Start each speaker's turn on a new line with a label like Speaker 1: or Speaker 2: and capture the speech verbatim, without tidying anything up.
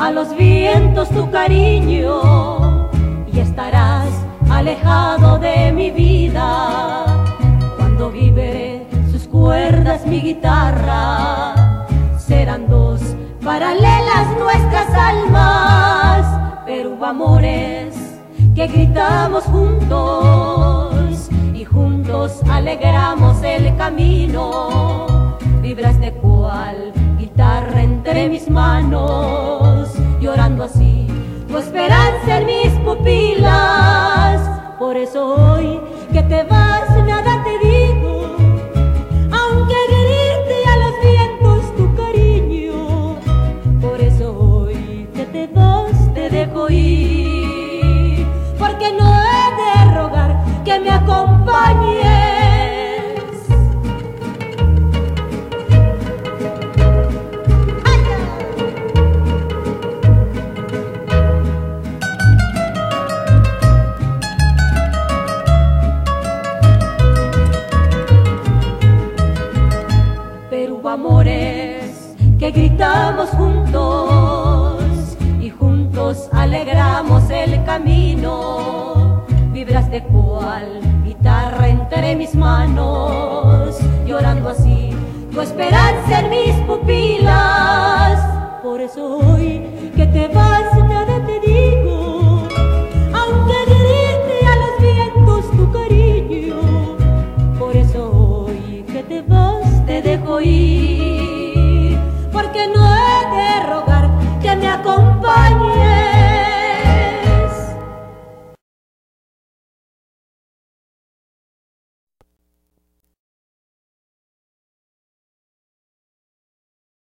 Speaker 1: a los vientos tu cariño y estarás alejado de mi vida. Cuando vibre sus cuerdas mi guitarra, serán dos paralelas nuestras almas, pero hubo amores que gritamos juntos y juntos alegramos el camino. Vibras de cual guitarra entre mis manos, llorando así tu esperanza en mis pupilas. Por eso hoy que te vas nada te digo, aunque grite a los vientos tu cariño. Por eso hoy que te vas te dejo ir, porque no he de rogar que me acompañes. Amores que gritamos juntos y juntos alegramos el camino. Vibras de cual guitarra entre mis manos, llorando así tu esperanza en mis pupilas. Por eso hoy que te vas nada te digo,